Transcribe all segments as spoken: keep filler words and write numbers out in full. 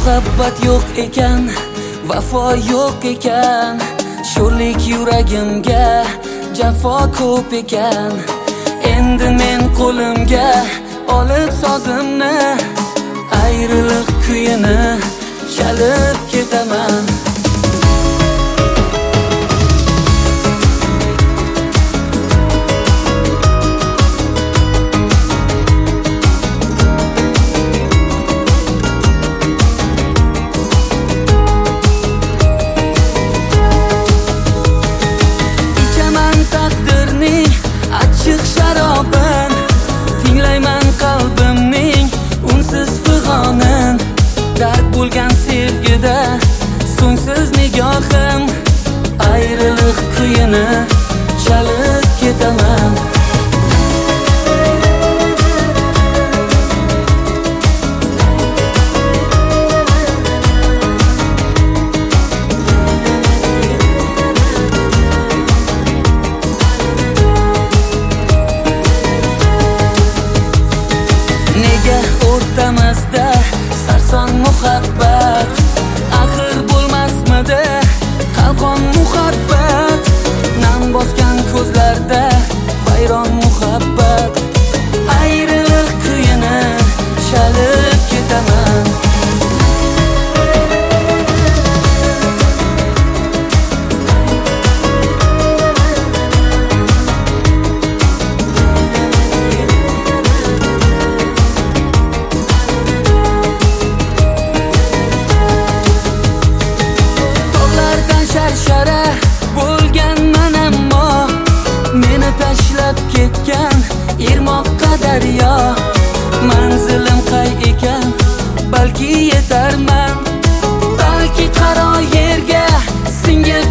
Muhabbat yo'q ekan, vafo yo'q ekan, sho'rlik yuragimga jafo ko'p ekan. Endi men qo'limga olib sozimni, ayriliq kuyini chalib ketaman. Achchiq sharobin, tinglayman qalbimning unsiz fig'onin. Dard bo'lgan sevgida so'ngsiz nigohim, ayriliq kuyini chalib ketaman. O'rtamizda sarson muhabbat, axir bo'lmasmidi qalqon muhabbat. Nam bosgan ko'zlarda vayron muhabbat, ayriliq kuyini chalib ketaman. Shara bo'lganman ammo meni tashlab ketgan irmoqqa daryo. Manzilim qay ekan, balki yetarman, balki qaro yerga singib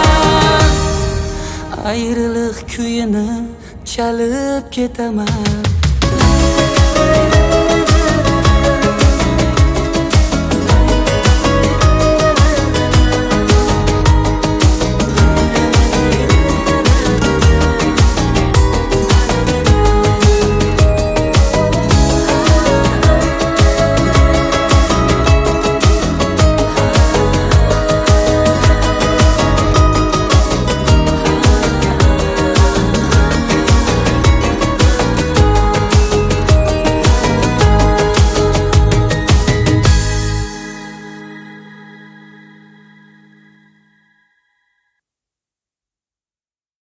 ketarman. Ayriliq kuyini chalib ketaman.